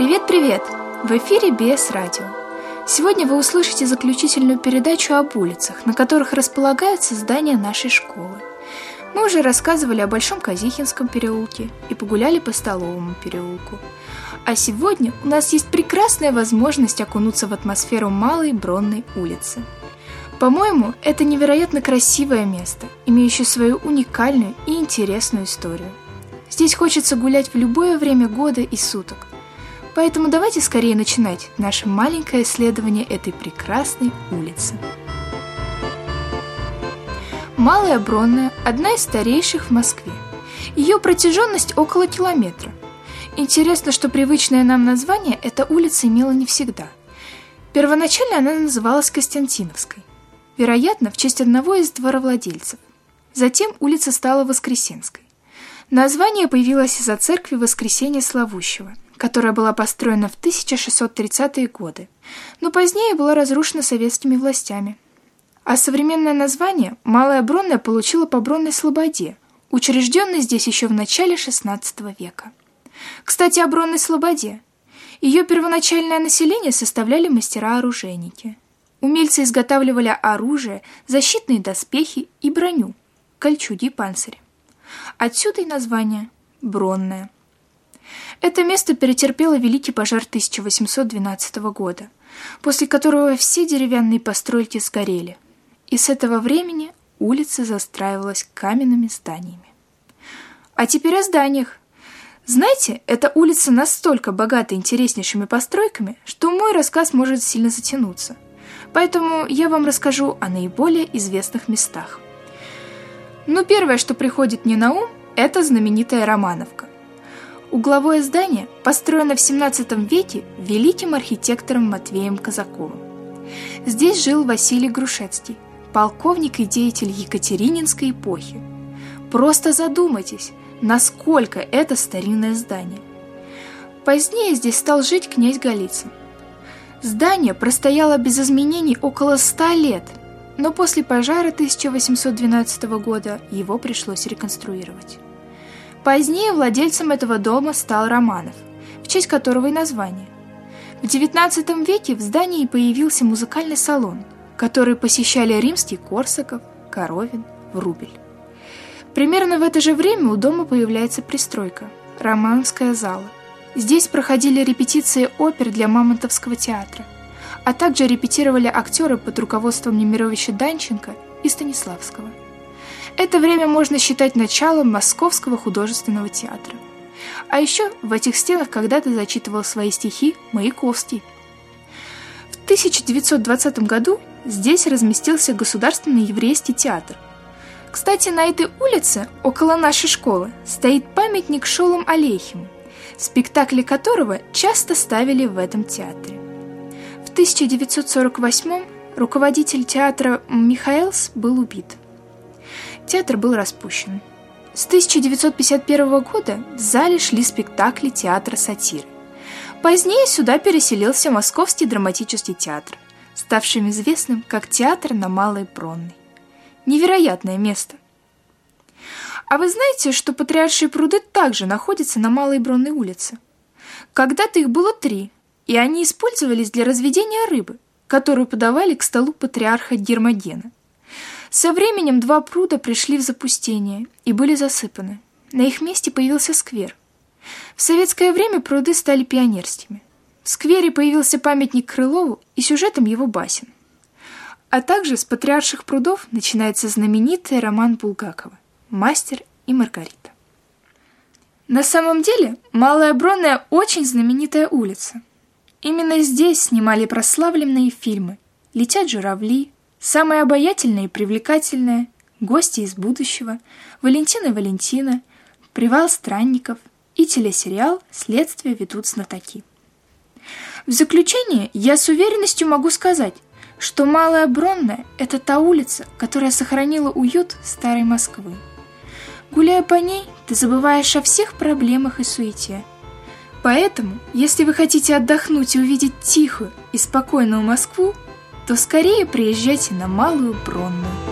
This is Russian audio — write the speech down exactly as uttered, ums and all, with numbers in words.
Привет-привет! В эфире би эс Радио. Сегодня вы услышите заключительную передачу об улицах, на которых располагаются здания нашей школы. Мы уже рассказывали о Большом Казихинском переулке и погуляли по Столовому переулку. А сегодня у нас есть прекрасная возможность окунуться в атмосферу Малой Бронной улицы. По-моему, это невероятно красивое место, имеющее свою уникальную и интересную историю. Здесь хочется гулять в любое время года и суток. Поэтому давайте скорее начинать наше маленькое исследование этой прекрасной улицы. Малая Бронная – одна из старейших в Москве. Ее протяженность около километра. Интересно, что привычное нам название эта улица имела не всегда. Первоначально она называлась Константиновской, вероятно, в честь одного из дворовладельцев. Затем улица стала Воскресенской. Название появилось из-за церкви Воскресения Славущего, которая была построена в тысяча шестьсот тридцатые годы, но позднее была разрушена советскими властями. А современное название Малая Бронная получила по Бронной Слободе, учрежденной здесь еще в начале шестнадцатого века. Кстати, о Бронной Слободе. Ее первоначальное население составляли мастера-оружейники. Умельцы изготавливали оружие, защитные доспехи и броню, кольчуги и панцири. Отсюда и название Бронная. Это место перетерпело Великий пожар тысяча восемьсот двенадцатого года, после которого все деревянные постройки сгорели, и с этого времени улица застраивалась каменными зданиями. А теперь о зданиях. Знаете, эта улица настолько богата интереснейшими постройками, что мой рассказ может сильно затянуться. Поэтому я вам расскажу о наиболее известных местах. Но первое, что приходит мне на ум, это знаменитая Романовка. Угловое здание построено в семнадцатом веке великим архитектором Матвеем Казаковым. Здесь жил Василий Грушецкий, полковник и деятель Екатерининской эпохи. Просто задумайтесь, насколько это старинное здание. Позднее здесь стал жить князь Голицын. Здание простояло без изменений около ста лет, но после пожара тысяча восемьсот двенадцатого года его пришлось реконструировать. Позднее владельцем этого дома стал Романов, в честь которого и название. В девятнадцатом веке в здании появился музыкальный салон, который посещали Римский-Корсаков, Коровин, Врубель. Примерно в это же время у дома появляется пристройка – Романовская зала. Здесь проходили репетиции опер для Мамонтовского театра, а также репетировали актеры под руководством Немировича Данченко и Станиславского. Это время можно считать началом Московского художественного театра. А еще в этих стенах когда-то зачитывал свои стихи Маяковский. В тысяча девятьсот двадцатом году здесь разместился Государственный еврейский театр. Кстати, на этой улице, около нашей школы, стоит памятник Шолом Алейхему, спектакли которого часто ставили в этом театре. В тысяча девятьсот сорок восьмом руководитель театра Михаэлс был убит. Театр был распущен. С тысяча девятьсот пятьдесят первого года в зале шли спектакли театра сатиры. Позднее сюда переселился Московский драматический театр, ставшим известным как театр на Малой Бронной. Невероятное место. А вы знаете, что Патриаршие пруды также находятся на Малой Бронной улице? Когда-то их было три, и они использовались для разведения рыбы, которую подавали к столу патриарха Гермогена. Со временем два пруда пришли в запустение и были засыпаны. На их месте появился сквер. В советское время пруды стали пионерскими. В сквере появился памятник Крылову и сюжетом его басен. А также с Патриарших прудов начинается знаменитый роман Булгакова «Мастер и Маргарита». На самом деле, Малая Бронная очень знаменитая улица. Именно здесь снимали прославленные фильмы «Летят журавли», «Самая обаятельная и привлекательная», «Гости из будущего», «Валентина и Валентина», «Привал странников» и телесериал «Следствие ведут знатоки». В заключение я с уверенностью могу сказать, что Малая Бронная – это та улица, которая сохранила уют старой Москвы. Гуляя по ней, ты забываешь о всех проблемах и суете. Поэтому, если вы хотите отдохнуть и увидеть тихую и спокойную Москву, то скорее приезжайте на Малую Бронную.